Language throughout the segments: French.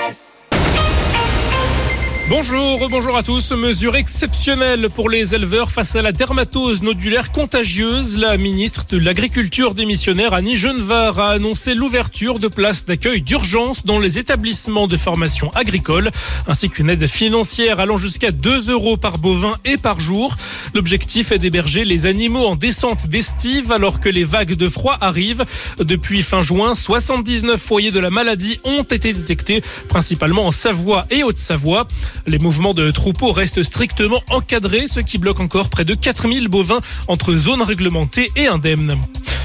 Bonjour à tous. Mesure exceptionnelle pour les éleveurs face à la dermatose nodulaire contagieuse. La ministre de l'Agriculture démissionnaire Annie Genevard a annoncé l'ouverture de places d'accueil d'urgence dans les établissements de formation agricole, ainsi qu'une aide financière allant jusqu'à 2 € par bovin et par jour. L'objectif est d'héberger les animaux en descente d'estive alors que les vagues de froid arrivent. Depuis fin juin, 79 foyers de la maladie ont été détectés, principalement en Savoie et Haute-Savoie. Les mouvements de troupeaux restent strictement encadrés, ce qui bloque encore près de 4000 bovins entre zones réglementées et indemnes.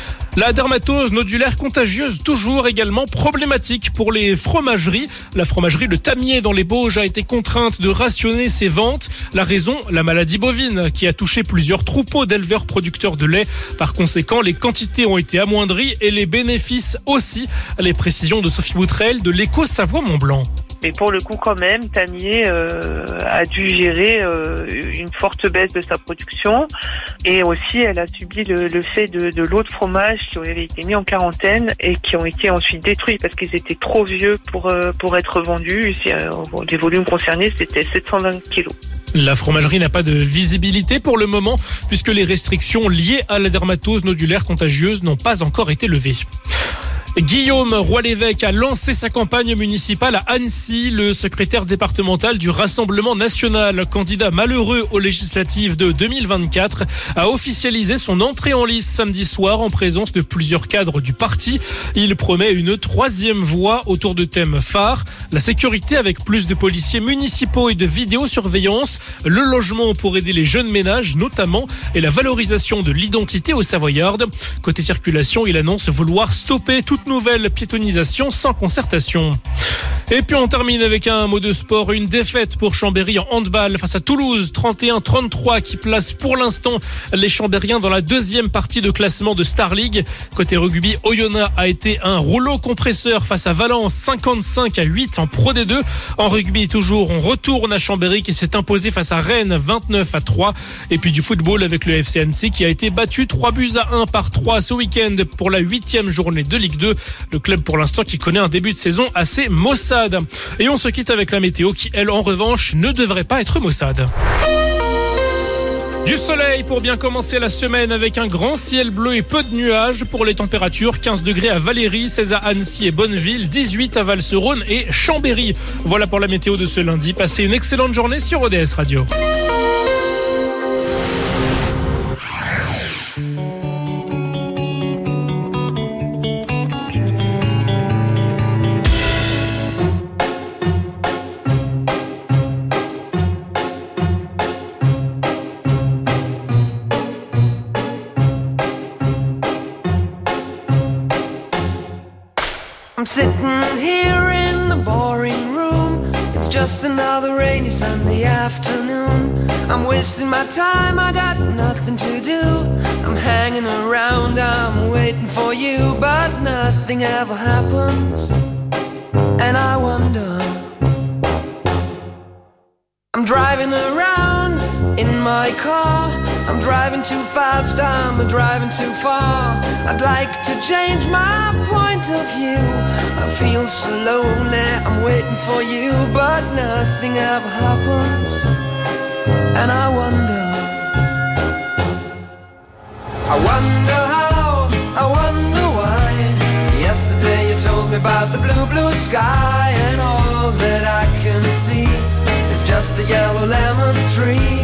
La dermatose nodulaire contagieuse, toujours également problématique pour les fromageries. La fromagerie Le Tamier dans les Bauges a été contrainte de rationner ses ventes. La raison, la maladie bovine qui a touché plusieurs troupeaux d'éleveurs producteurs de lait. Par conséquent, les quantités ont été amoindries et les bénéfices aussi. Les précisions de Sophie Boutrel de l'Écho Savoie-Mont-Blanc. Mais pour le coup, quand même, Tamier a dû gérer une forte baisse de sa production. Et aussi, elle a subi le fait de l'eau de fromage qui avaient été mis en quarantaine et qui ont été ensuite détruits parce qu'ils étaient trop vieux pour être vendus. Les volumes concernés, c'était 720 kilos. La fromagerie n'a pas de visibilité pour le moment puisque les restrictions liées à la dermatose nodulaire contagieuse n'ont pas encore été levées. Guillaume Roy-l'Évêque a lancé sa campagne municipale à Annecy. Le secrétaire départemental du Rassemblement national, candidat malheureux aux législatives de 2024, a officialisé son entrée en lice samedi soir en présence de plusieurs cadres du parti. Il promet une 3e voie autour de thèmes phares, la sécurité avec plus de policiers municipaux et de vidéosurveillance, le logement pour aider les jeunes ménages notamment et la valorisation de l'identité aux Savoyardes. Côté circulation, il annonce vouloir stopper toute nouvelle piétonisation sans concertation. Et puis on termine avec un mot de sport, une défaite pour Chambéry en handball face à Toulouse, 31-33 qui place pour l'instant les Chambériens dans la 2e partie de classement de Star League. Côté rugby, Oyonnax a été un rouleau compresseur face à Valence, 55-8 en Pro D2. En rugby toujours, on retourne à Chambéry qui s'est imposé face à Rennes, 29-3. Et puis du football avec le FC Annecy qui a été battu 3-1 par 3 ce week-end pour la 8e journée de Ligue 2. Le club pour l'instant qui connaît un début de saison assez maussade. Et on se quitte avec la météo qui, elle, en revanche, ne devrait pas être maussade. Du soleil pour bien commencer la semaine avec un grand ciel bleu et peu de nuages. Pour les températures, 15 degrés à Valéry, 16 à Annecy et Bonneville, 18 à Val-sur-Rhône et Chambéry. Voilà pour la météo de ce lundi. Passez une excellente journée sur ODS Radio. I'm sitting here in the boring room. It's just another rainy Sunday afternoon. I'm wasting my time, I got nothing to do. I'm hanging around, I'm waiting for you, but nothing ever happens. And I wonder, I'm driving around in my car. I'm driving too fast, I'm driving too far. I'd like to change my point of view. I feel so lonely, I'm waiting for you, but nothing ever happens. And I wonder how, I wonder why. Yesterday you told me about the blue, blue sky, and all that I can see is just a yellow lemon tree.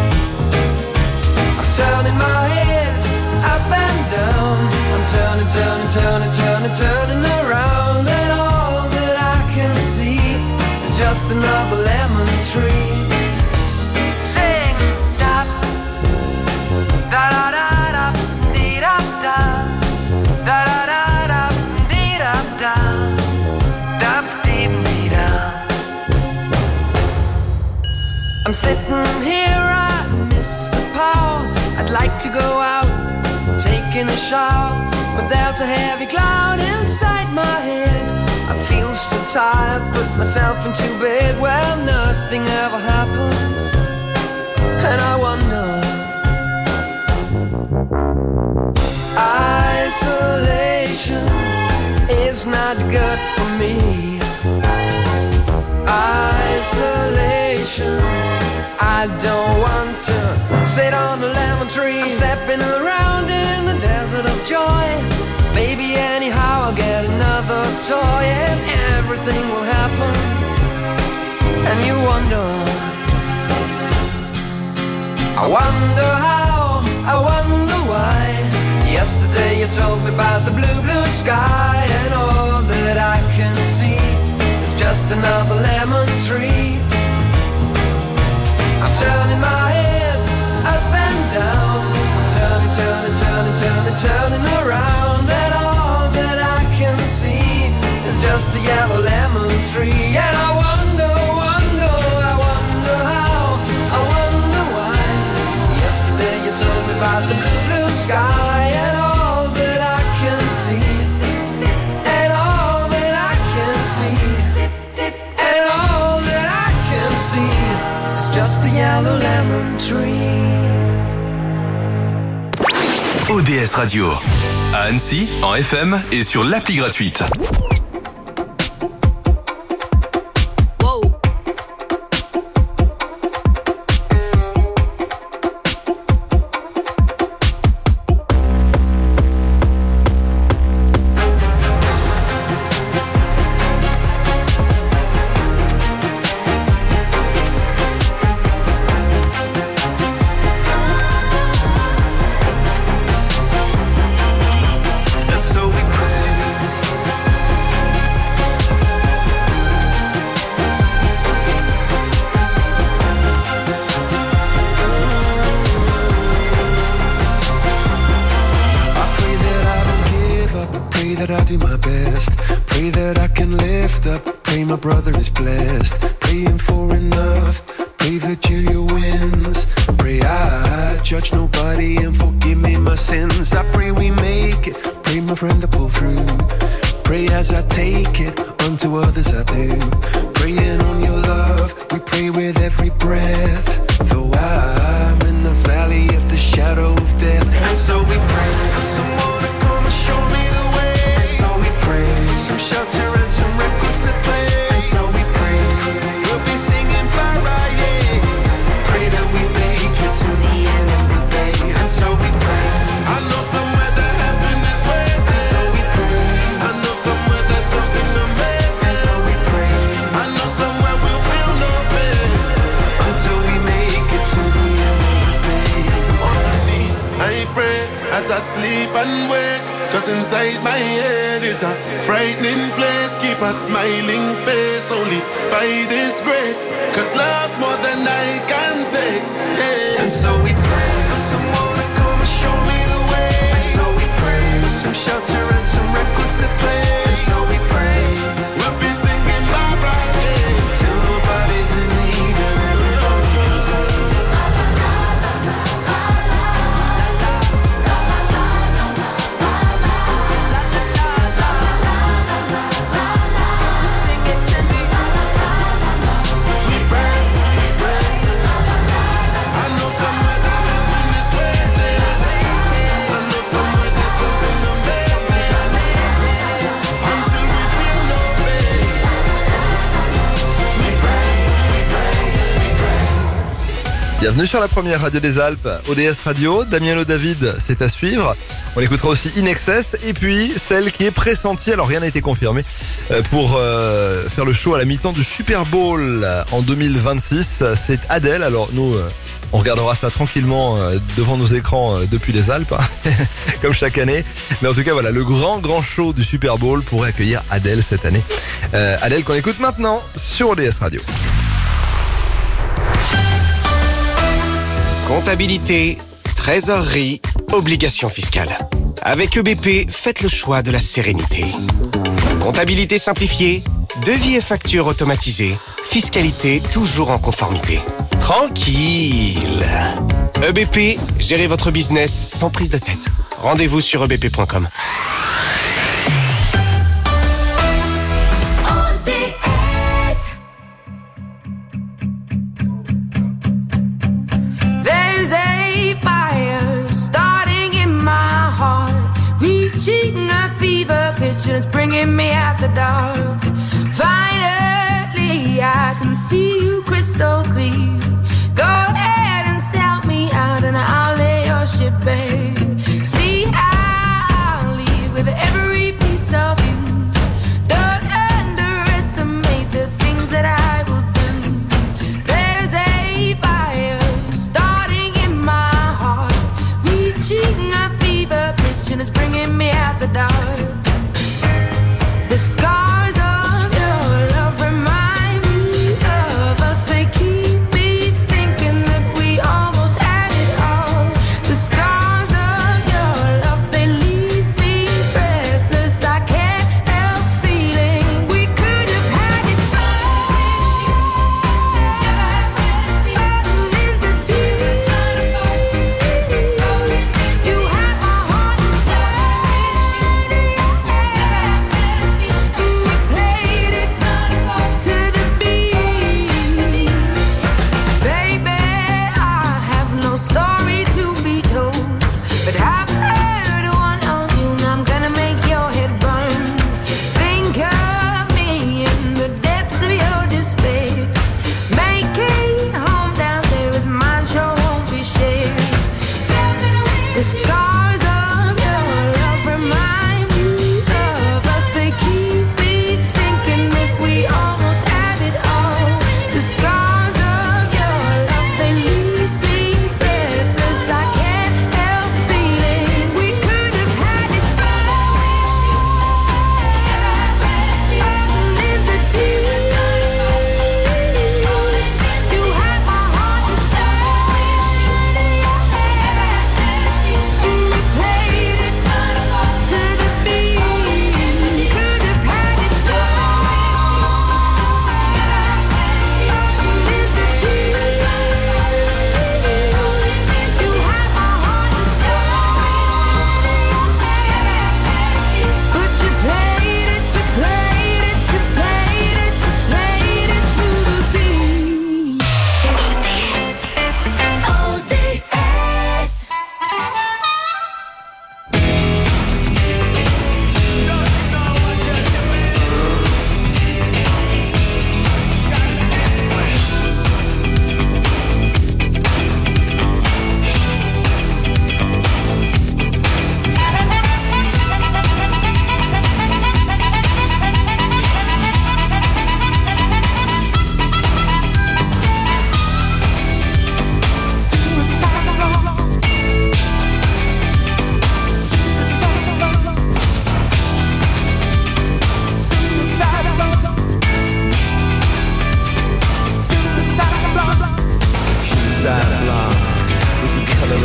Turning my head up and down. I'm turning around. And all that I can see is just another lemon tree. Sing da da da da da dee da da da da da da dee da da da dee dee da. I'm sitting here, I miss the power. I'd like to go out, taking a shower, but there's a heavy cloud inside my head. I feel so tired, put myself into bed. Well, nothing ever happens, and I wonder. Isolation is not good for me. to sit on the lemon tree. I'm stepping around in the desert of joy. Maybe anyhow I'll get another toy and everything will happen. And you wonder, I wonder how, I wonder why. Yesterday you told me about the blue, blue sky, and all that I can see is just another lemon tree. I'm turning my head up and down, I'm turning, turning, turning, turning, turning around, and all that I can see is just a yellow lemon tree. And I wonder, wonder, I wonder how, I wonder why. Yesterday you told me about the blue, blue sky, and all that I can see, and all that I can see, and all that I can see is just a yellow lemon tree. ODS Radio, à Annecy, en FM et sur l'appli gratuite. Bienvenue sur la première radio des Alpes, ODS Radio. Damien David, c'est à suivre. On écoutera aussi In Excess et puis celle qui est pressentie, alors rien n'a été confirmé, pour faire le show à la mi-temps du Super Bowl en 2026. C'est Adele. Alors nous, on regardera ça tranquillement devant nos écrans depuis les Alpes, comme chaque année. Mais en tout cas, voilà, le grand show du Super Bowl pourrait accueillir Adele cette année. Adele qu'on écoute maintenant sur ODS Radio. Comptabilité, trésorerie, obligations fiscales. Avec EBP, faites le choix de la sérénité. Comptabilité simplifiée, devis et factures automatisés, fiscalité toujours en conformité. Tranquille. EBP, gérez votre business sans prise de tête. Rendez-vous sur ebp.com. It's bringing me out the dark. Finally, I can see you crystal clear. Go ahead and sell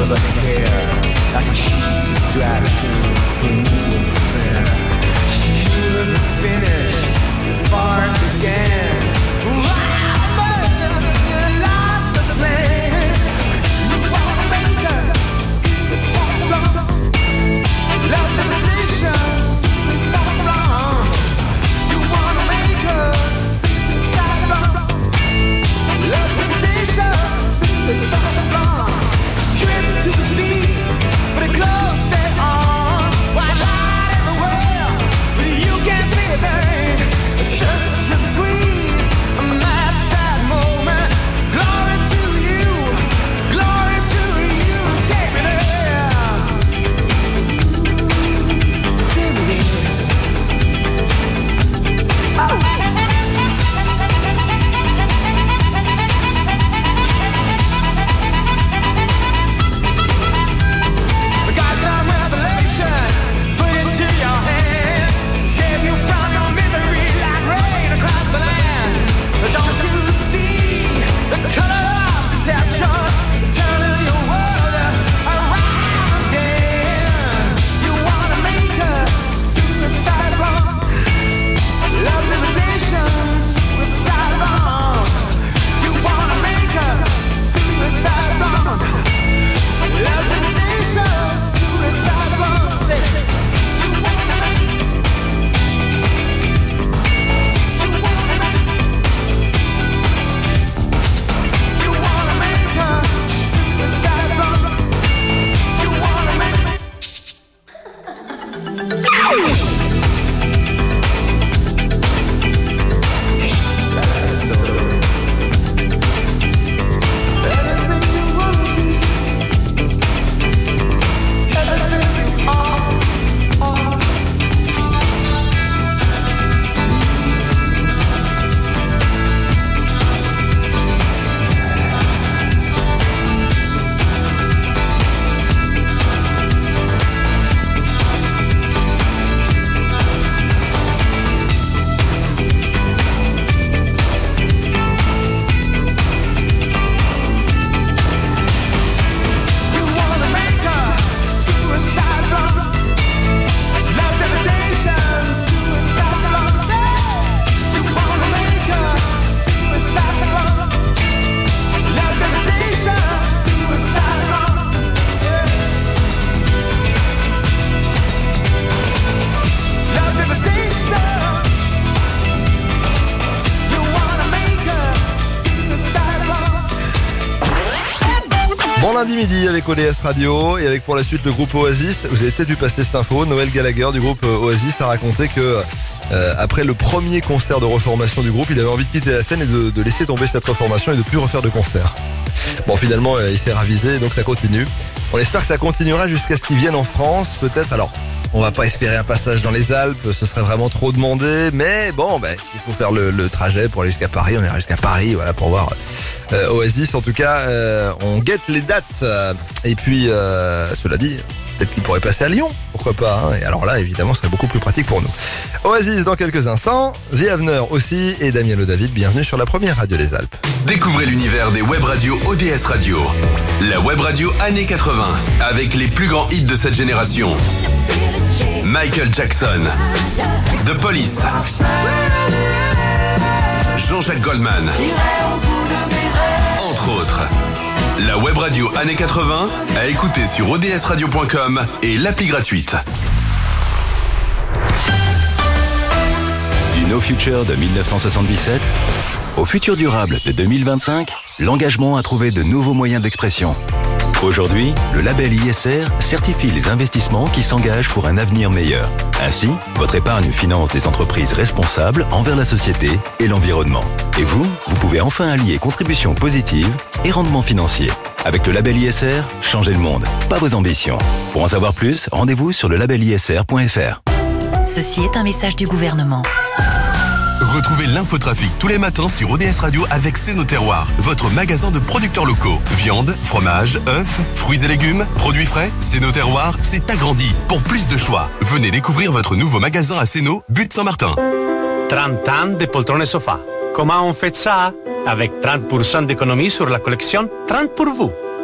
of her hair, like a cheap distraction from needless affair. She knew the finish before it began. Lost the plan. You wanna make her suicide blonde. Love devastation, suicide blonde. You wanna make her suicide blonde. Love devastation, suicide blonde. Straight to the beat, but it closed it on. White light everywhere, but you can't see a thing. It's just a squeeze, a mad sad moment. Glory to you, glory to you. Take me there, take me there. Oh. Lundi midi avec ODS Radio et avec pour la suite le groupe Oasis. Vous avez peut-être dû passer cette info. Noël Gallagher du groupe Oasis a raconté que après le premier concert de reformation du groupe, il avait envie de quitter la scène et de laisser tomber cette reformation et de plus refaire de concert. Bon, finalement, il s'est ravisé, donc ça continue. On espère que ça continuera jusqu'à ce qu'ils viennent en France, peut-être. Alors, on va pas espérer un passage dans les Alpes, ce serait vraiment trop demandé, mais bon, s'il faut faire le trajet pour aller jusqu'à Paris, on ira jusqu'à Paris, voilà, pour voir Oasis. En tout cas, on guette les dates. Et puis, cela dit, peut-être qu'il pourrait passer à Lyon, pourquoi pas, hein. Et alors là, évidemment, ce serait beaucoup plus pratique pour nous. Oasis dans quelques instants, The Avener aussi, et Damien Le David, bienvenue sur la première radio des Alpes. Découvrez l'univers des web radios ODS Radio. La web radio années 80, avec les plus grands hits de cette génération. Michael Jackson, The Police, Jean-Jacques Goldman, entre autres. La web radio années 80 à écouter sur odsradio.com et l'appli gratuite. Du No Future de 1977 au futur durable de 2025, l'engagement a trouvé de nouveaux moyens d'expression. Aujourd'hui, le label ISR certifie les investissements qui s'engagent pour un avenir meilleur. Ainsi, votre épargne finance des entreprises responsables envers la société et l'environnement. Et vous pouvez enfin allier contribution positive et rendement financier. Avec le label ISR, changez le monde, pas vos ambitions. Pour en savoir plus, rendez-vous sur le labelisr.fr. Ceci est un message du gouvernement. Retrouvez l'infotrafic tous les matins sur ODS Radio avec C'est nos terroirs, votre magasin de producteurs locaux. Viande, fromage, œufs, fruits et légumes, produits frais. C'est nos terroirs, c'est agrandi. Pour plus de choix, venez découvrir votre nouveau magasin à Sénaux, Butte Saint-Martin. 30 ans de poltrone et sofa. Comment on fait ça? Avec 30% d'économie sur la collection 30 pour vous.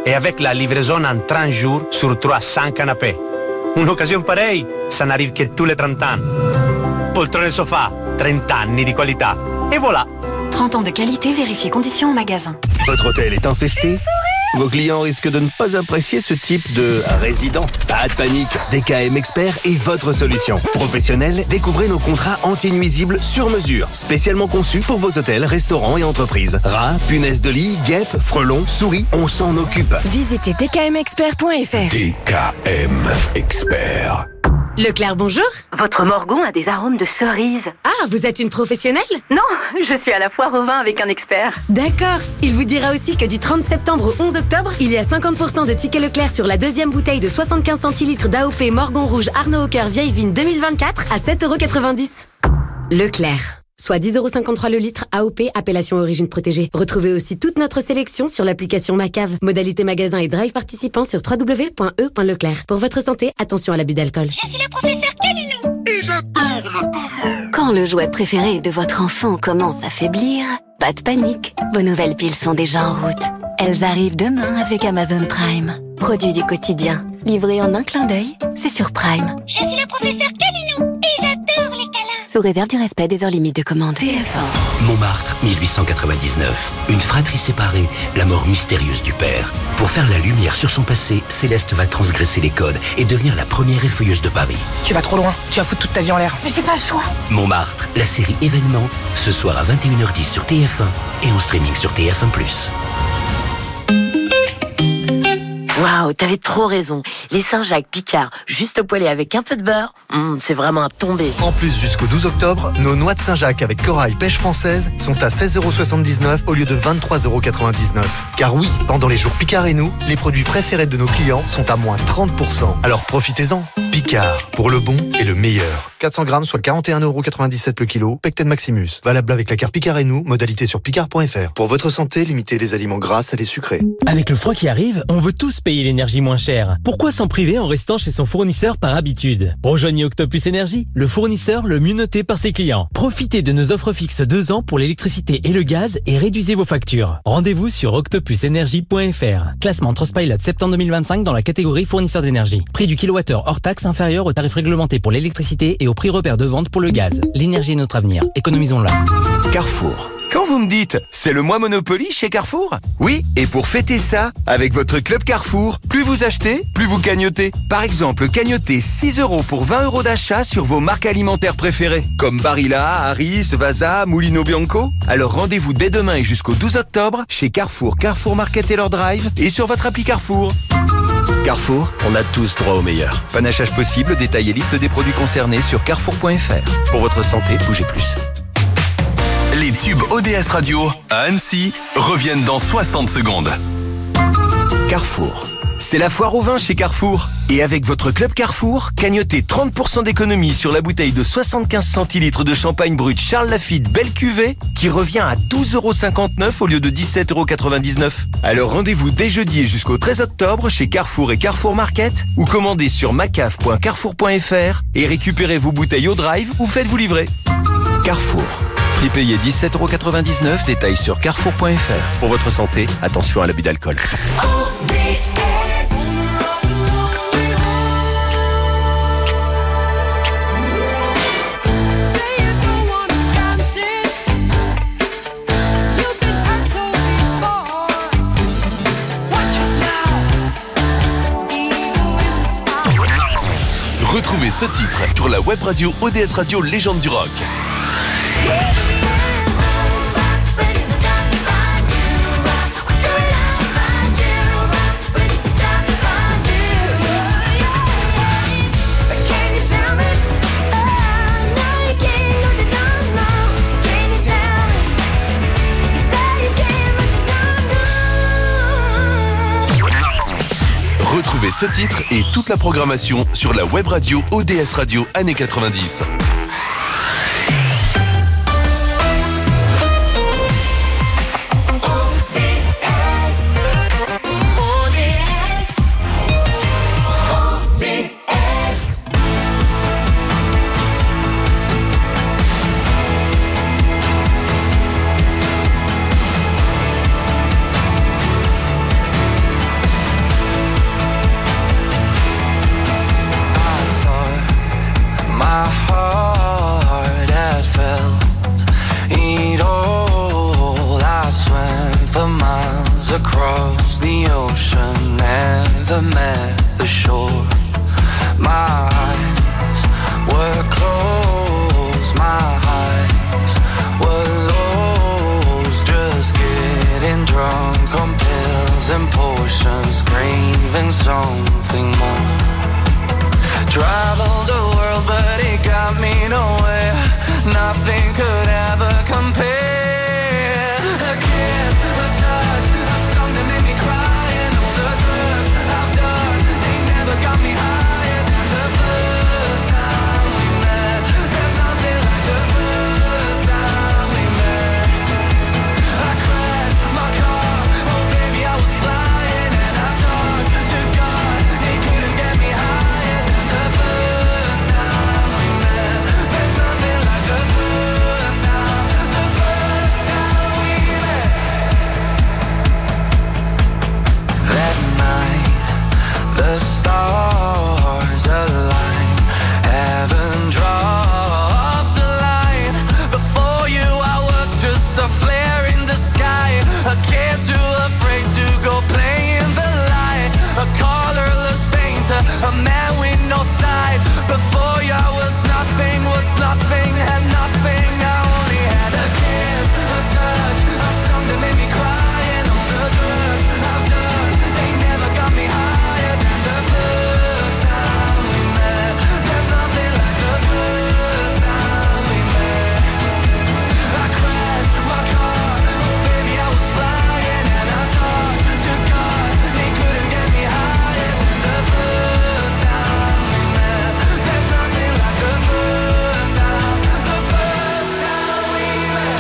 et avec la livraison en 30 jours sur 300 canapés. Une occasion pareille, ça n'arrive que tous les 30 ans. Poltrone sofa, 30 anni di qualità. Et voilà. 30 ans de qualité, vérifiez conditions au magasin. Votre hôtel est infesté? Vos clients risquent de ne pas apprécier ce type de résident. Pas de panique, DKM Expert est votre solution. Professionnel, découvrez nos contrats anti-nuisibles sur mesure, spécialement conçus pour vos hôtels, restaurants et entreprises. Rats, punaises de lit, guêpes, frelons, souris, on s'en occupe. Visitez dkmexpert.fr. DKM Expert. Leclerc, bonjour. Votre morgon a des arômes de cerise. Ah, vous êtes une professionnelle? Non, je suis à la foire au vin avec un expert. D'accord. Il vous dira aussi que du 30 septembre au 11 octobre, il y a 50% de tickets Leclerc sur la deuxième bouteille de 75 centilitres d'AOP Morgon Rouge Arnaud Haucoeur Vieille Vigne 2024 à 7,90 €. Leclerc. Soit 10,53 € le litre, AOP, appellation origine protégée. Retrouvez aussi toute notre sélection sur l'application Macave. Modalité magasin et drive participants sur www.e.leclerc. Pour votre santé, attention à l'abus d'alcool. Je suis la professeure Calinou et j'adore. Quand le jouet préféré de votre enfant commence à faiblir, pas de panique. Vos nouvelles piles sont déjà en route. Elles arrivent demain avec Amazon Prime. Produit du quotidien, livré en un clin d'œil, c'est sur Prime. Je suis la professeure Calinou et j'adore les câlins. Sous réserve du respect des heures limites de commande. TF1. Montmartre, 1899. Une fratrie séparée, la mort mystérieuse du père. Pour faire la lumière sur son passé, Céleste va transgresser les codes et devenir la première effeuilleuse de Paris. Tu vas trop loin, tu vas foutre toute ta vie en l'air. Mais j'ai pas le choix. Montmartre, la série événement, ce soir à 21h10 sur TF1 et en streaming sur TF1+. Waouh, t'avais trop raison. Les Saint-Jacques Picard, juste poêlés avec un peu de beurre, c'est vraiment à tomber. En plus, jusqu'au 12 octobre, nos noix de Saint-Jacques avec corail pêche française sont à 16,79 € au lieu de 23,99 €. Car oui, pendant les jours Picard et nous, les produits préférés de nos clients sont à moins 30%. Alors profitez-en. Picard, pour le bon et le meilleur. 400 grammes, soit 41,97 € le kilo. Pecten Maximus. Valable avec la carte Picard et nous. Modalité sur picard.fr. Pour votre santé, limitez les aliments gras, salés, sucrés. Avec le froid qui arrive, on veut tous payer l'énergie moins chère. Pourquoi s'en priver en restant chez son fournisseur par habitude? Rejoignez Octopus Énergie, le fournisseur le mieux noté par ses clients. Profitez de nos offres fixes 2 ans pour l'électricité et le gaz et réduisez vos factures. Rendez-vous sur octopusenergie.fr. Classement Trustpilot septembre 2025 dans la catégorie fournisseur d'énergie. Prix du kilowattheure hors taxe inférieur au tarif réglementé pour l'électricité et au prix repère de vente pour le gaz. L'énergie est notre avenir. Économisons-la. Carrefour. Quand vous me dites, c'est le mois Monopoly chez Carrefour? Oui, et pour fêter ça, avec votre club Carrefour, plus vous achetez, plus vous cagnotez. Par exemple, cagnotez 6 € pour 20 € d'achat sur vos marques alimentaires préférées, comme Barilla, Harris, Vasa, Mulino Bianco. Alors rendez-vous dès demain et jusqu'au 12 octobre chez Carrefour, Carrefour Market et leur drive et sur votre appli Carrefour. Carrefour, on a tous droit au meilleur. Panachage possible, détail et liste des produits concernés sur carrefour.fr. Pour votre santé, bougez plus. Les tubes ODS Radio à Annecy reviennent dans 60 secondes. Carrefour. C'est la foire au vin chez Carrefour. Et avec votre club Carrefour, cagnotez 30% d'économie sur la bouteille de 75 centilitres de champagne brut Charles Lafite Belle Cuvée qui revient à 12,59 € au lieu de 17,99 €. Alors rendez-vous dès jeudi et jusqu'au 13 octobre chez Carrefour et Carrefour Market ou commandez sur macaf.carrefour.fr et récupérez vos bouteilles au drive ou faites-vous livrer. Carrefour. Prix payé 17,99 €, détail sur carrefour.fr. Pour votre santé, attention à l'abus d'alcool. Retrouvez ce titre sur la web radio ODS Radio Légende du Rock. Retrouvez ce titre et toute la programmation sur la web radio ODS Radio années 90. across the ocean, never met the shore. My eyes were closed, my eyes were lost, just getting drunk on pills and potions, craving something more. Traveled the world but it got me nowhere, nothing could ever compare. A kiss, a touch, a song that made me cry, and all the drugs I've done, they never got me higher than the first time we met. There's nothing like the first time we met. I crashed my car, oh baby I was flying, and I talked to God, he couldn't get me higher than the first time we met. There's nothing like the first time we met. That night, the stars aligned, heaven dropped a line. Before you I was just a flare in the sky, a kid too afraid to go play in the light, a colorless painter, a man with no side. Before you I was nothing, had nothing. I only had a kiss, a touch, a song that made me cry, and all the drugs I've done, they never got me higher than the first time we met. There's nothing like the first time we met. I crashed my car, oh baby I was flying, and I talked to God, he couldn't get me higher than the first time we met. There's nothing like the first time we met.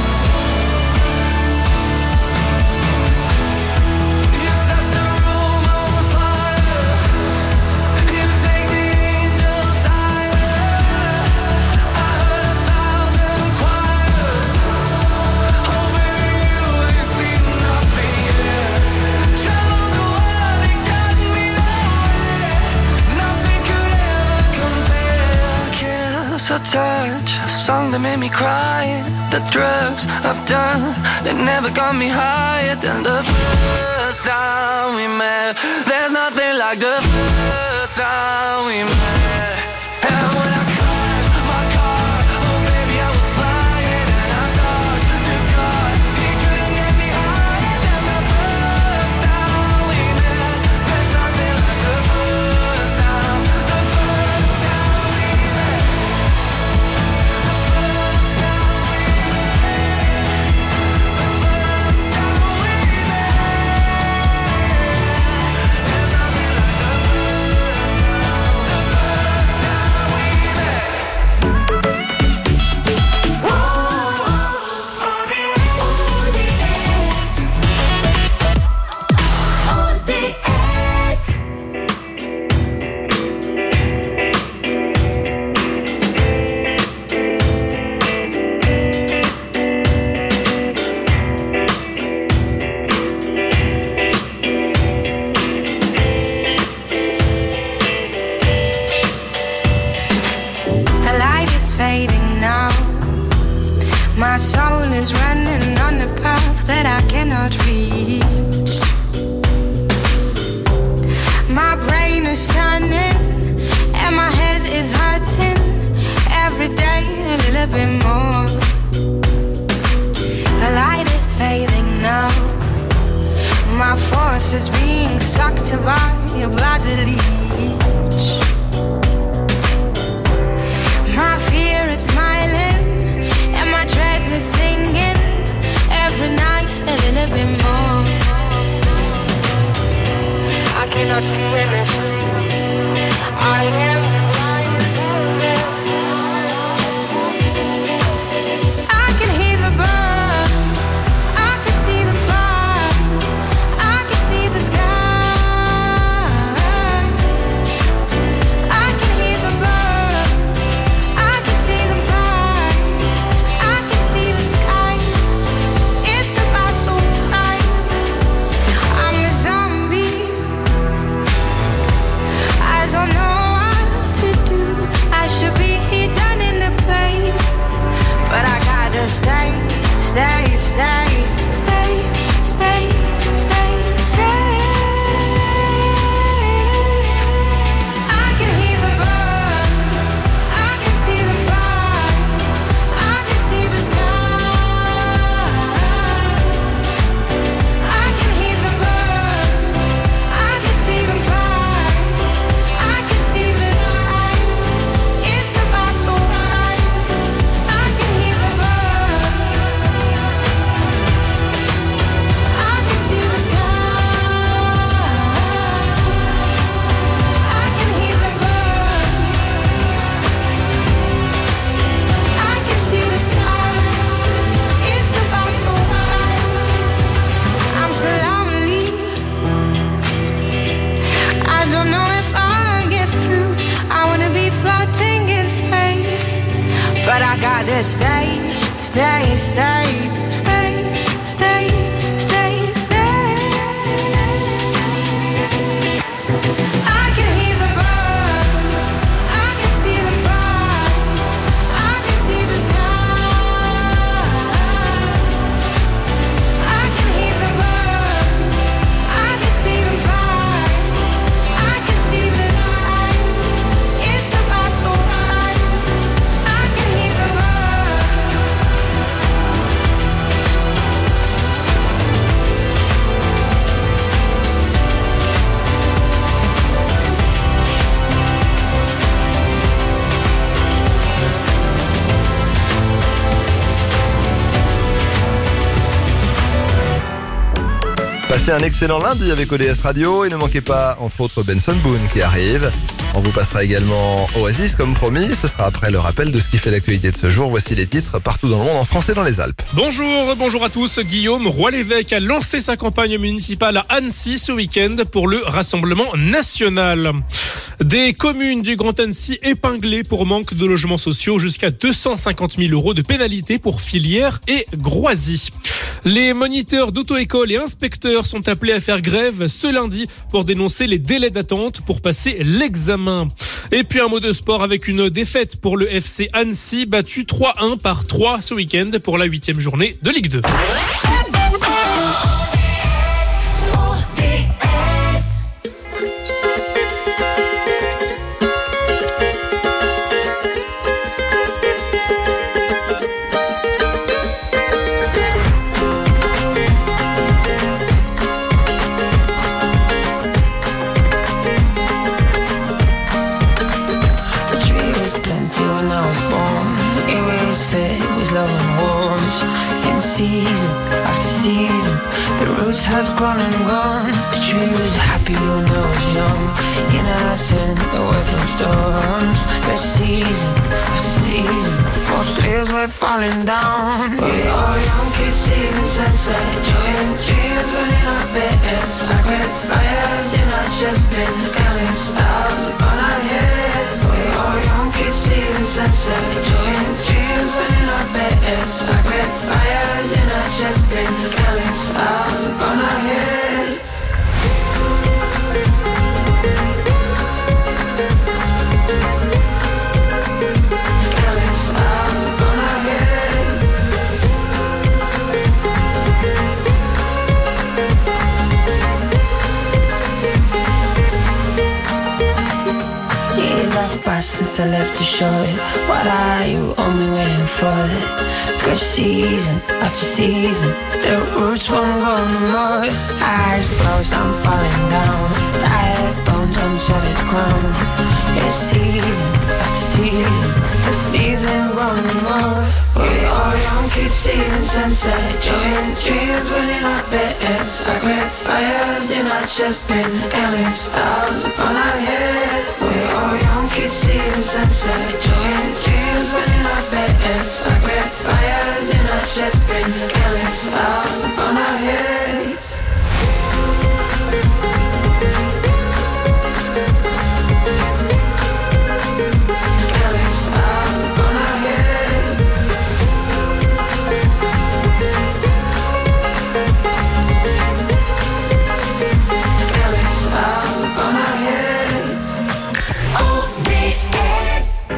You set the room on fire, you take the angels higher. I heard 1,000 choirs, oh baby you ain't seen nothing yet. Traveled the world, it got me nowhere, nothing could ever compare. Kiss, a touch, a song that made me cry, the drugs I've done, they never got me higher than the first time we met. There's nothing like the first time we met. And when I crashed my car, oh baby I was flying, and I talked to God, he couldn't get me higher than the first time we met. There's nothing like the first time we met. The first time we met. The first time we met. There's nothing like the first time we met. The light is fading now. My soul is running on a path that I cannot reach. My brain is turning and my head is hurting. Every day a little bit more. The light is fading now. My force is being sucked by a bloody leech. My fear is smiling and my dread is singing. Every night a little bit more. I cannot see anything. I am blind. I can hear the birds, I can see them fly, I can see the sky. I can hear the birds, I can see them fly, I can see the sky. It's about to cry. I'm a zombie. wanna stay, stay, stay, stay, stay, stay, stay. I can hear the birds, I can see them fly, I can see the sky. I can hear the birds, I can see them fly, I can see the sky. It's about so right. I can hear the birds. Passez un excellent lundi avec ODS Radio et ne manquez pas, entre autres, Benson Boone qui arrive. On vous passera également Oasis comme promis. Ce sera après le rappel de ce qui fait l'actualité de ce jour. Voici les titres partout dans le monde en français dans les Alpes. Bonjour à tous. Guillaume Roy-l'Évêque a lancé sa campagne municipale à Annecy ce week-end pour le Rassemblement national. Des communes du Grand Annecy épinglées pour manque de logements sociaux, jusqu'à 250 000 € de pénalité pour Filière et Groisy. Les moniteurs d'auto-école et inspecteurs sont appelés à faire grève ce lundi pour dénoncer les délais d'attente pour passer l'examen. Et puis un mot de sport avec une défaite pour le FC Annecy, battu 3-1 par 3 ce week-end pour la 8e journée de Ligue 2. Season after season, the roots has grown and gone. The tree was happy when I was young, innocent, away from storms. But season after season, most leaves were falling down. We all young kids seeing sunset, enjoying dreams when in our beds. Sacred fires in our chest, been counting stars upon our heads. We all young kids seeing sunset, enjoying dreams when in our beds. Sacred fires in our chest, been counting stars upon our heads. Counting stars upon our heads. Years have passed since I left the shore. What are you only waiting for? Good season after season, the roots won't grow no more. Eyes closed, I'm falling down. Tired bones, unsettled crown. It's season after season, the leaves ain't growing no more. We all young kids seeing sunset, enjoying dreams when in our beds. Sacred fires in our chest, been counting stars upon our heads. We all young kids seeing sunset, enjoying dreams when in our beds. Sacred fires in our chest, been counting stars upon our heads. Counting stars upon our heads. Counting stars upon our heads. ODS.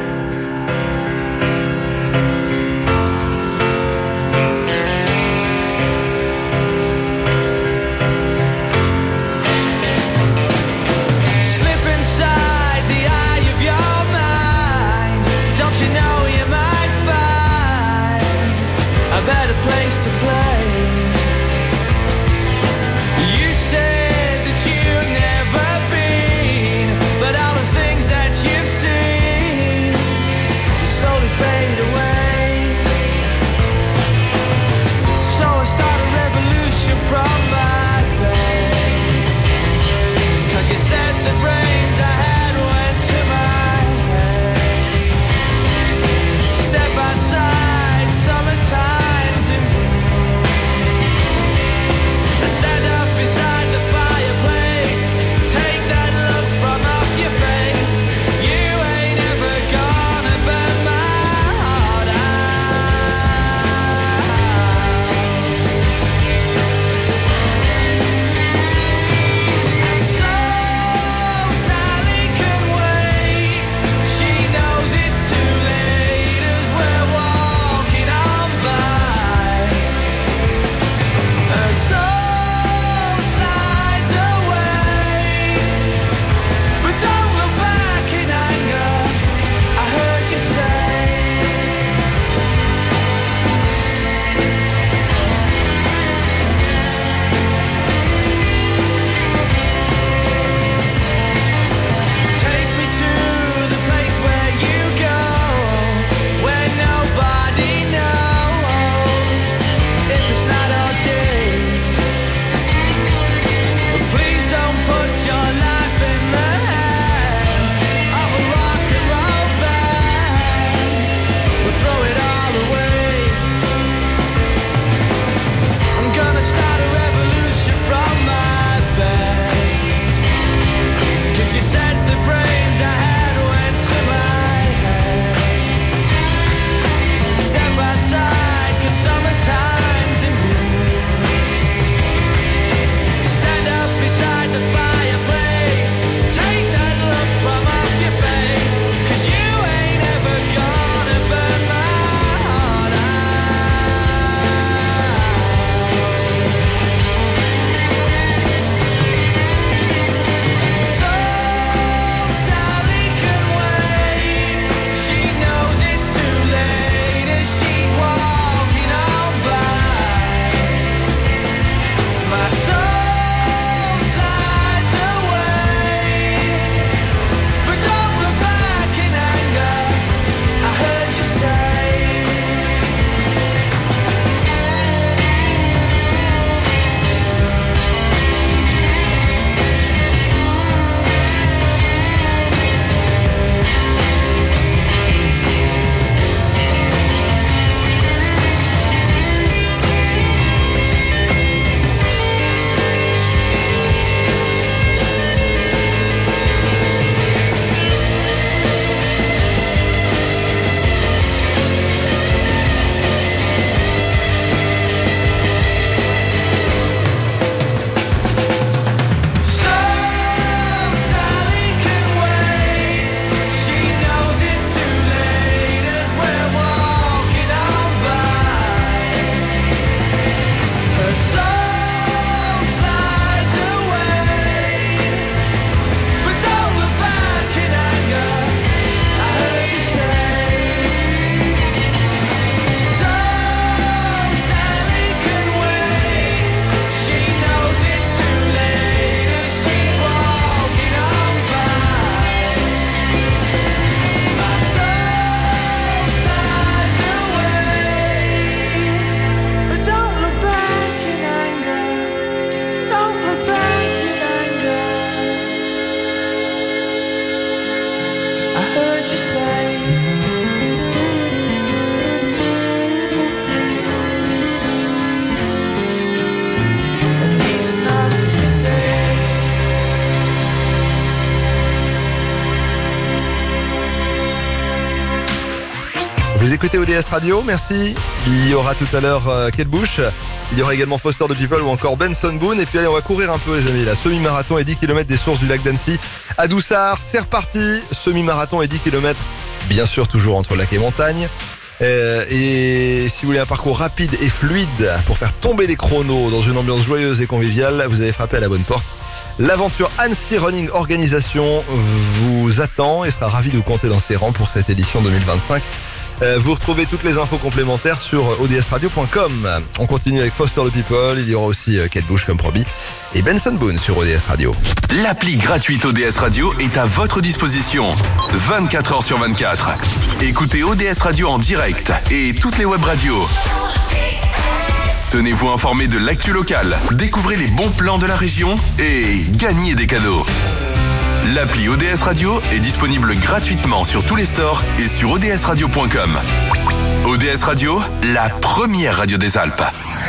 écoutez ODS Radio, merci. Il y aura tout à l'heure Kate Bush, il y aura également Foster the People ou encore Benson Boone. Et puis allez, on va courir un peu les amis, là. Semi-marathon et 10 km des sources du lac d'Annecy à Doussard, c'est reparti. Semi-marathon et 10 km, bien sûr toujours entre lac et montagne. Et si vous voulez un parcours rapide et fluide pour faire tomber les chronos dans une ambiance joyeuse et conviviale, vous avez frappé à la bonne porte. L'aventure Annecy Running Organisation vous attend et sera ravi de vous compter dans ses rangs pour cette édition 2025. Vous retrouvez toutes les infos complémentaires sur odsradio.com. On continue avec Foster the People, il y aura aussi Kate Bush comme promis et Benson Boone sur ODS Radio. L'appli gratuite ODS Radio est à votre disposition 24 heures sur 24. Écoutez ODS Radio en direct et toutes les web radios. Tenez-vous informé de l'actu locale, découvrez les bons plans de la région et gagnez des cadeaux. L'appli ODS Radio est disponible gratuitement sur tous les stores et sur odsradio.com. ODS Radio, la première radio des Alpes.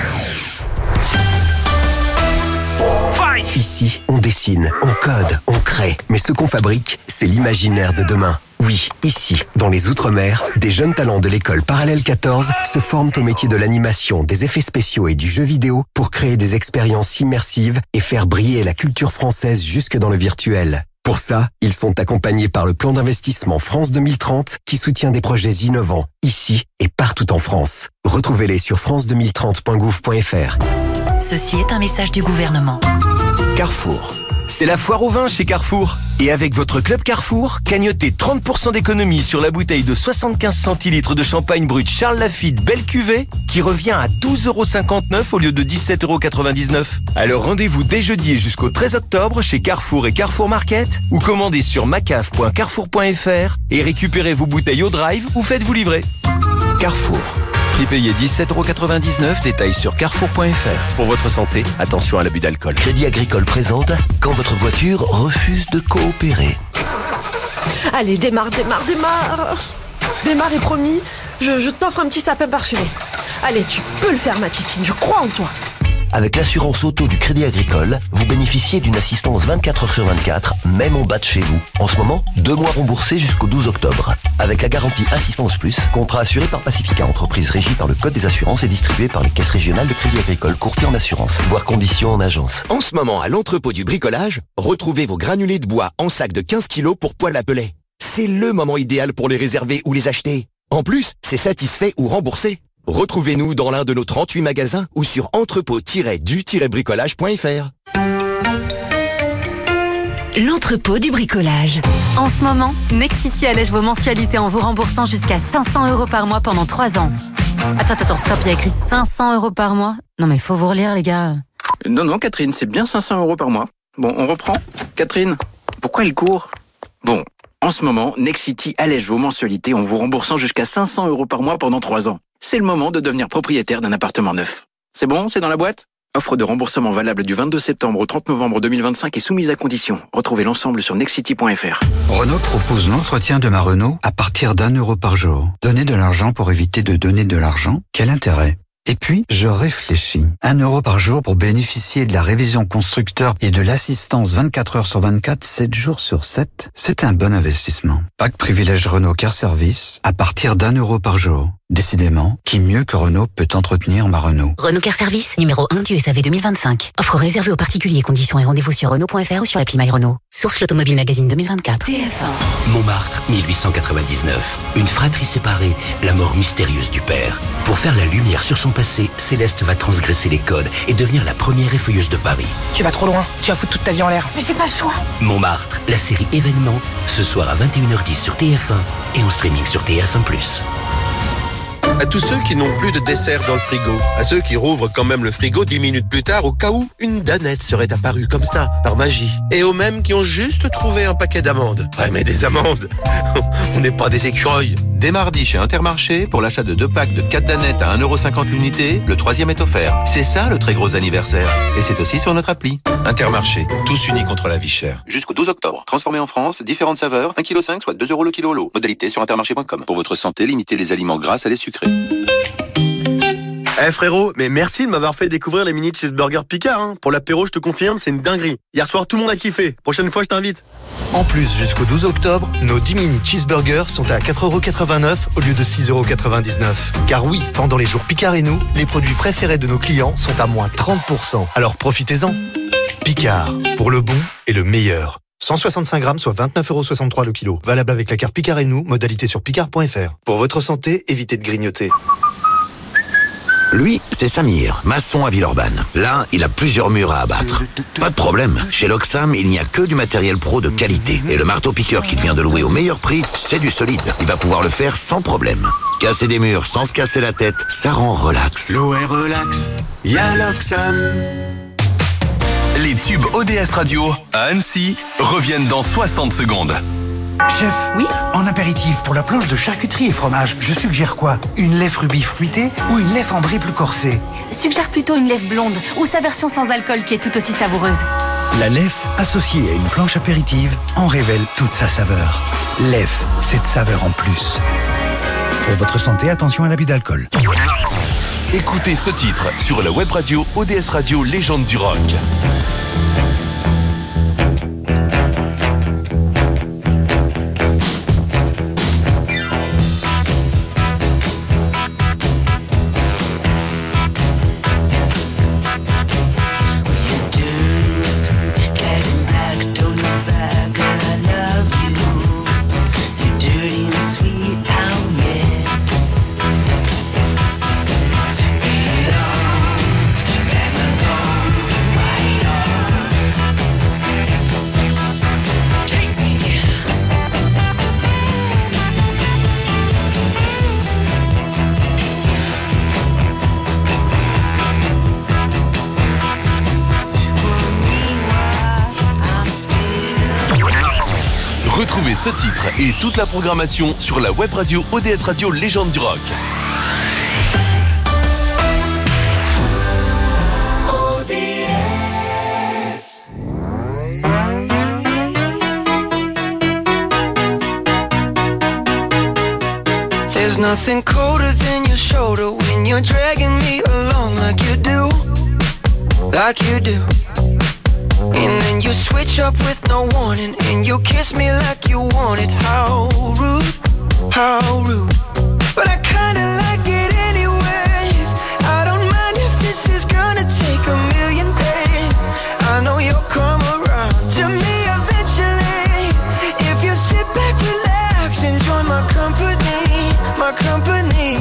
Ici, on dessine, on code, on crée. Mais ce qu'on fabrique, c'est l'imaginaire de demain. Oui, ici, dans les Outre-mer, des jeunes talents de l'école Parallèle 14 se forment au métier de l'animation, des effets spéciaux et du jeu vidéo pour créer des expériences immersives et faire briller la culture française jusque dans le virtuel. Pour ça, ils sont accompagnés par le plan d'investissement France 2030 qui soutient des projets innovants, ici et partout en France. Retrouvez-les sur france2030.gouv.fr. Ceci est un message du gouvernement. Carrefour. C'est la foire au vin chez Carrefour. Et avec votre club Carrefour, cagnotez 30% d'économie sur la bouteille de 75 centilitres de champagne brut Charles Lafite Belle Cuvée qui revient à 12,59€ au lieu de 17,99€. Alors rendez-vous dès jeudi et jusqu'au 13 octobre chez Carrefour et Carrefour Market ou commandez sur macaf.carrefour.fr et récupérez vos bouteilles au drive ou faites-vous livrer. Carrefour. Prix payé 17,99€, détails sur carrefour.fr. Pour votre santé, attention à l'abus d'alcool. Crédit Agricole présente quand votre voiture refuse de coopérer. Allez, démarre. Démarre est promis, je t'offre un petit sapin parfumé. Allez, tu peux le faire ma titine, je crois en toi. Avec l'assurance auto du Crédit Agricole, vous bénéficiez d'une assistance 24 heures sur 24, même en bas de chez vous. En ce moment, 2 mois remboursés jusqu'au 12 octobre. Avec la garantie Assistance Plus, contrat assuré par Pacifica, entreprise régie par le Code des assurances et distribué par les caisses régionales de Crédit Agricole, courtier en assurance. Voir conditions en agence. En ce moment, à l'entrepôt du bricolage, retrouvez vos granulés de bois en sac de 15 kg pour poêle à pellets. C'est le moment idéal pour les réserver ou les acheter. En plus, c'est satisfait ou remboursé. Retrouvez-nous dans l'un de nos 38 magasins ou sur entrepôt-du-bricolage.fr. L'entrepôt du bricolage. En ce moment, Nexity allège vos mensualités en vous remboursant jusqu'à 500€ par mois pendant 3 ans. Attends, stop, il y a écrit 500€ par mois. Non mais faut vous relire les gars. Non, Catherine, c'est bien 500€ par mois. Bon, on reprend. Catherine, pourquoi elle court? Bon, en ce moment, Nexity allège vos mensualités en vous remboursant jusqu'à 500€ par mois pendant 3 ans. C'est le moment de devenir propriétaire d'un appartement neuf. C'est bon? C'est dans la boîte? Offre de remboursement valable du 22 septembre au 30 novembre 2025 et soumise à condition. Retrouvez l'ensemble sur nexity.fr. Renault propose l'entretien de ma Renault à partir d'€1 par jour. Donner de l'argent pour éviter de donner de l'argent? Quel intérêt? Et puis, je réfléchis. 1€ par jour pour bénéficier de la révision constructeur et de l'assistance 24 heures sur 24, 7 jours sur 7. C'est un bon investissement. Pack privilège Renault Car Service à partir d'1€ par jour. Décidément, qui mieux que Renault peut entretenir ma Renault? Renault Car Service, numéro 1 du SAV 2025. Offre réservée aux particuliers, conditions et rendez-vous sur Renault.fr ou sur l'appli My Renault. Source l'Automobile Magazine 2024. TF1. Montmartre, 1899. Une fratrie séparée, la mort mystérieuse du père. Pour faire la lumière sur son passé, Céleste va transgresser les codes et devenir la première effeuilleuse de Paris. Tu vas trop loin, tu vas foutre toute ta vie en l'air. Mais c'est pas le choix. Montmartre, la série événement, ce soir à 21h10 sur TF1 et en streaming sur TF1+. À tous ceux qui n'ont plus de dessert dans le frigo, à ceux qui rouvrent quand même le frigo 10 minutes plus tard au cas où une danette serait apparue comme ça, par magie, et aux mêmes qui ont juste trouvé un paquet d'amandes. Ouais, mais des amandes, on n'est pas des écureuils. Dès mardi chez Intermarché, pour l'achat de 2 packs de 4 danettes à 1,50€ l'unité, le 3e est offert. C'est ça le très gros anniversaire. Et c'est aussi sur notre appli. Intermarché, tous unis contre la vie chère. Jusqu'au 12 octobre. Transformé en France, différentes saveurs, 1,5 kg, soit 2€ le kilo lot. Modalité sur intermarché.com. Pour votre santé, limitez les aliments gras à les sucrés. Frérot, mais merci de m'avoir fait découvrir les mini cheeseburgers Picard. Hein. Pour l'apéro, je te confirme, c'est une dinguerie. Hier soir, tout le monde a kiffé. Prochaine fois, je t'invite. En plus, jusqu'au 12 octobre, nos 10 mini cheeseburgers sont à 4,89€ au lieu de 6,99€. Car oui, pendant les jours Picard et nous, les produits préférés de nos clients sont à moins 30%. Alors profitez-en. Picard, pour le bon et le meilleur. 165 grammes, soit 29,63€ le kilo. Valable avec la carte Picard et nous, modalité sur picard.fr. Pour votre santé, évitez de grignoter. Lui, c'est Samir, maçon à Villeurbanne. Là, il a plusieurs murs à abattre. Pas de problème, chez Loxam, il n'y a que du matériel pro de qualité. Et le marteau-piqueur qu'il vient de louer au meilleur prix, c'est du solide. Il va pouvoir le faire sans problème. Casser des murs sans se casser la tête, ça rend relax. L'eau est relax, y'a Loxam. Les tubes ODS Radio à Annecy reviennent dans 60 secondes. Chef, oui. En apéritif pour la planche de charcuterie et fromage, je suggère quoi? Une lèvre rubis fruitée ou une lèvre ambrée plus corsée? Suggère plutôt une lèvre blonde ou sa version sans alcool qui est tout aussi savoureuse. La lèvre, associée à une planche apéritive, en révèle toute sa saveur. Lèvre, cette saveur en plus. Pour votre santé, attention à l'abus d'alcool. Écoutez ce titre sur la web radio ODS Radio Légende du Rock. Retrouvez ce titre et toute la programmation sur la web radio ODS Radio Légende du Rock. There's nothing colder than your shoulder when you're dragging me along like you do, like you do. And then you switch up with no warning, and you kiss me like you want it. How rude, how rude. But I kinda like it anyways. I don't mind if this is gonna take a million days. I know you'll come around to me eventually. If you sit back, relax, enjoy my company, my company.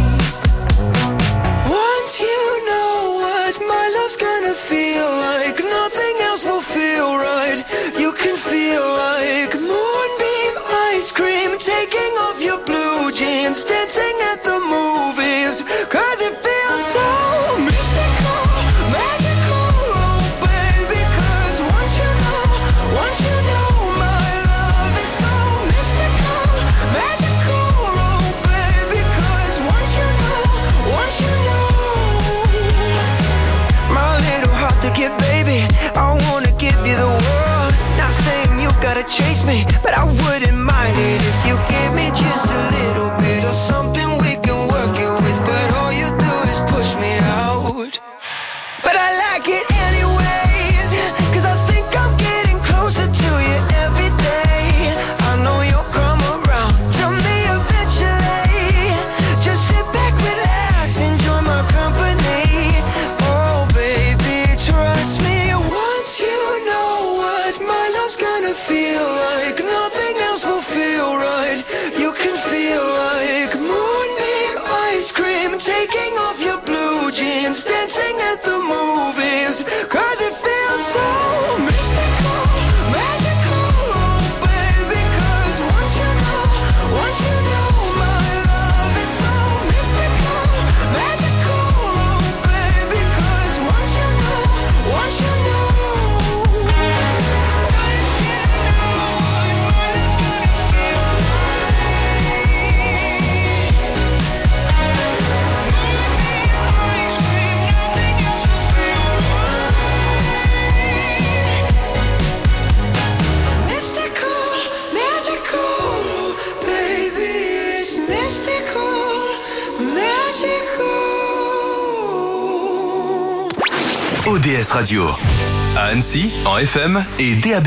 Once you know what my love's gonna feel like, nothing else will feel right. You can feel like moonbeam ice cream, taking off your blue jeans, dancing at the movies, 'cause it feels so mystical, magical, oh baby. 'Cause once you know my love is so mystical, magical, oh baby. 'Cause once you know my little heart to get, baby, I wanna give you the world. Not saying you gotta chase me, but I wouldn't mind it if you gave me just a little bit of something we can work it with. But all you do is push me out. But I like it anyways, 'cause I think I'm getting closer to you every day. I know you'll come around to me eventually. Just sit back, relax, enjoy my company. Oh baby, trust me. Once you know what my love's gonna feel like, nothing else will feel right. You can feel like moonbeam ice cream, taking off your blue jeans, dancing at the movies, 'cause it feels so mystical, magical, oh baby. 'Cause once you know my love is so mystical, magical, oh baby. 'Cause once you know ODS Radio. À Annecy, en FM et DAB+.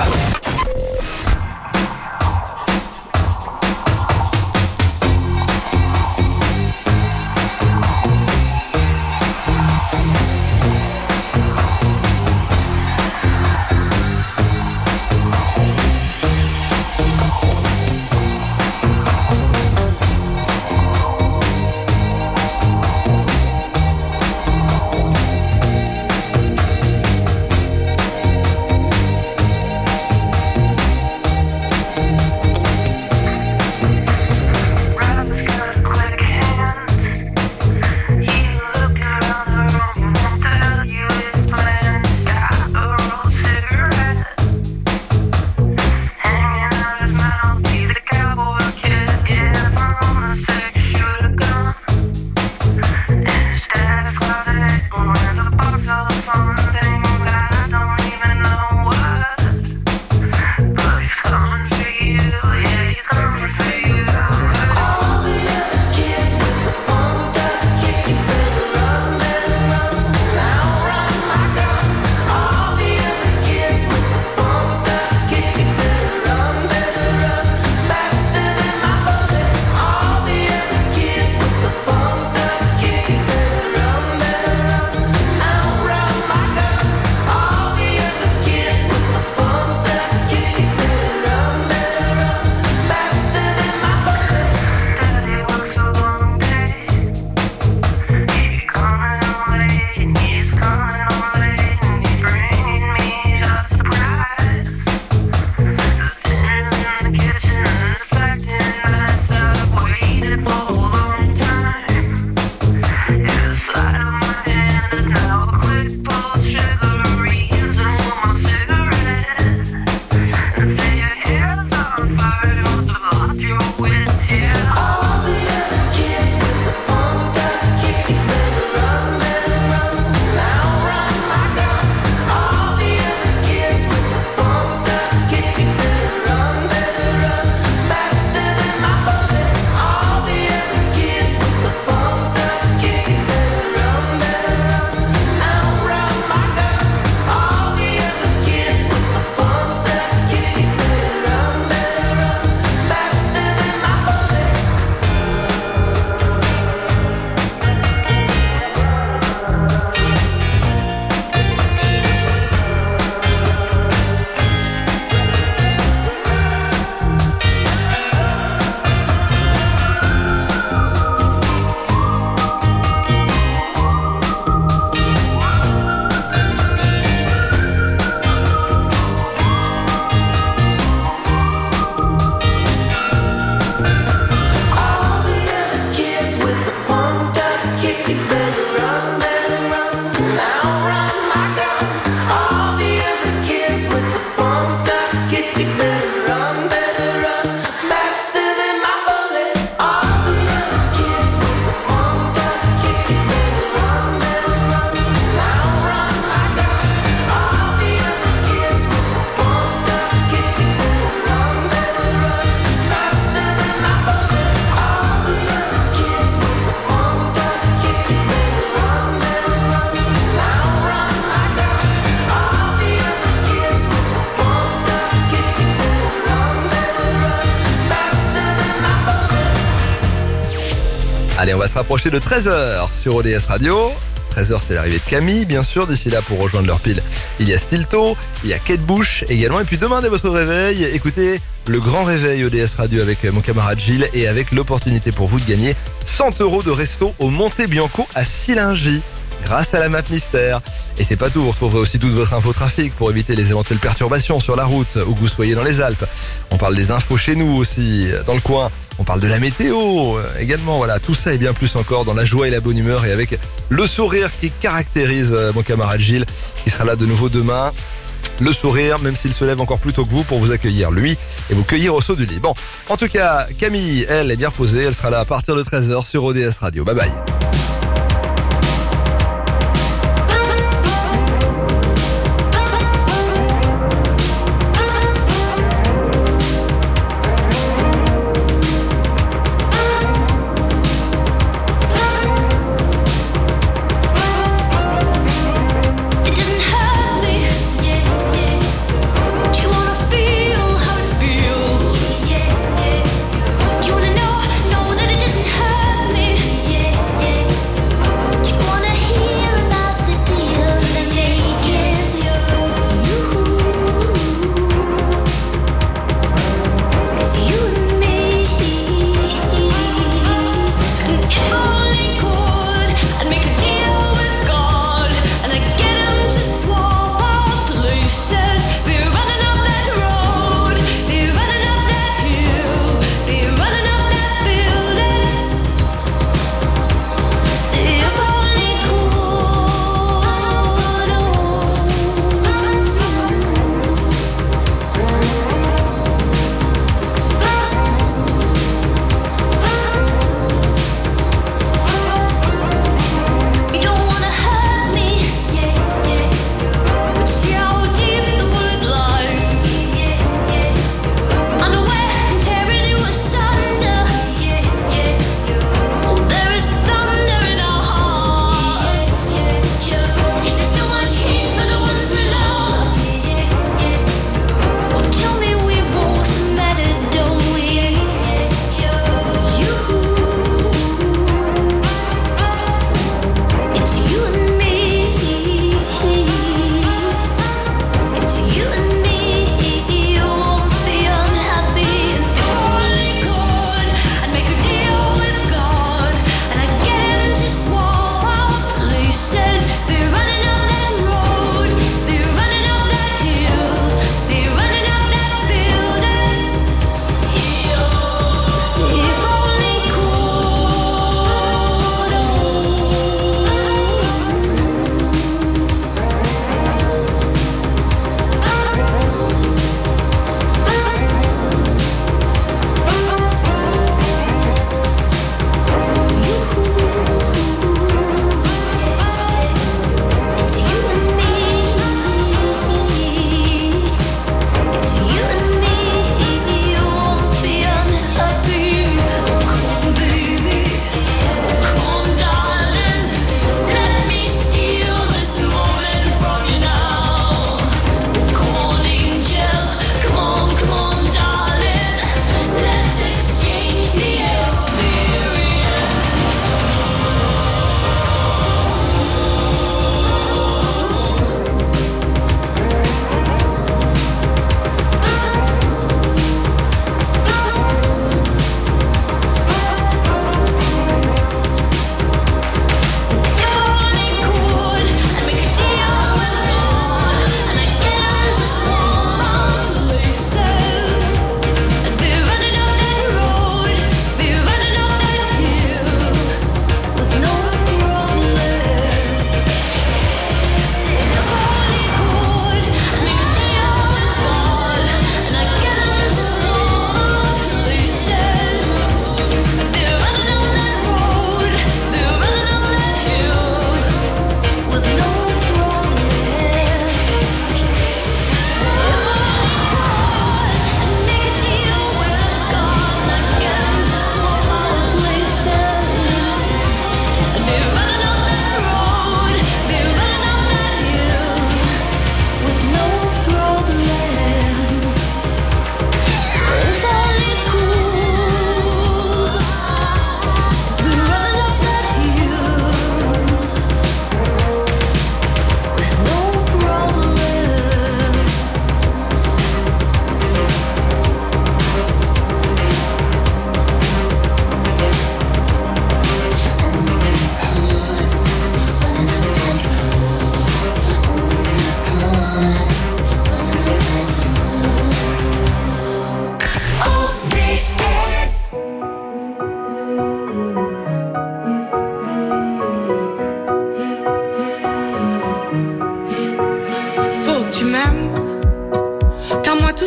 Allez, on va se rapprocher de 13h sur ODS Radio. 13h, c'est l'arrivée de Camille, bien sûr. D'ici là, pour rejoindre leur pile, il y a Stilto, il y a Kate Bush également. Et puis demain, dès votre réveil, écoutez le grand réveil ODS Radio avec mon camarade Gilles et avec l'opportunité pour vous de gagner 100 € de resto au Monte Bianco à Sillingy, grâce à la map mystère. Et c'est pas tout, vous retrouverez aussi toute votre info trafic pour éviter les éventuelles perturbations sur la route où que vous soyez dans les Alpes. On parle des infos chez nous aussi, dans le coin. On parle de la météo également, voilà, tout ça et bien plus encore dans la joie et la bonne humeur et avec le sourire qui caractérise mon camarade Gilles, qui sera là de nouveau demain. Le sourire, même s'il se lève encore plus tôt que vous pour vous accueillir, lui, et vous cueillir au saut du lit. Bon, en tout cas, Camille, elle est bien reposée, elle sera là à partir de 13h sur ODS Radio. Bye bye.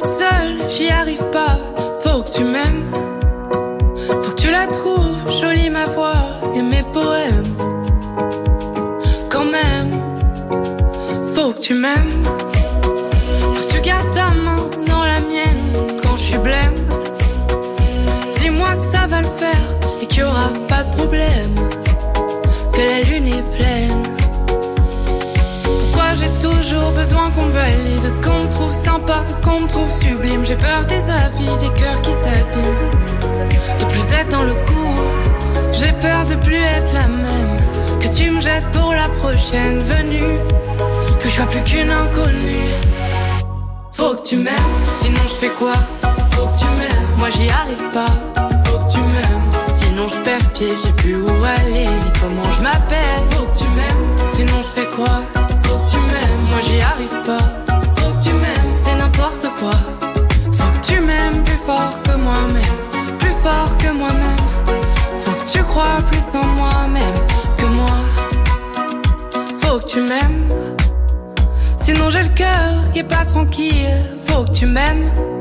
toute seule, j'y arrive pas. Faut que tu m'aimes. Faut que tu la trouves jolie ma voix et mes poèmes. Quand même, faut que tu m'aimes. Faut que tu gardes ta main dans la mienne quand je suis blême. Dis-moi que ça va le faire et qu'il y aura pas de problème. Que la lune est pleine. Pourquoi j'ai toujours besoin qu'on me valide, qu'on me trouve sympa, qu'on me trouve sublime. J'ai peur des avis, des cœurs qui s'abîment. De plus être dans le coup, j'ai peur de plus être la même. Que tu me jettes pour la prochaine venue, que je sois plus qu'une inconnue. Faut que tu m'aimes, sinon je fais quoi? Faut que tu m'aimes, moi j'y arrive pas. Faut que tu m'aimes, sinon je perds pied, j'ai plus où aller, ni comment je m'appelle. Faut que tu m'aimes, sinon je fais quoi? Faut que tu m'aimes, moi j'y arrive pas. Faut que tu m'aimes, c'est n'importe quoi. Faut que tu m'aimes plus fort que moi-même, plus fort que moi-même. Faut que tu crois plus en moi-même que moi. Faut que tu m'aimes, sinon j'ai le cœur qui est pas tranquille. Faut que tu m'aimes.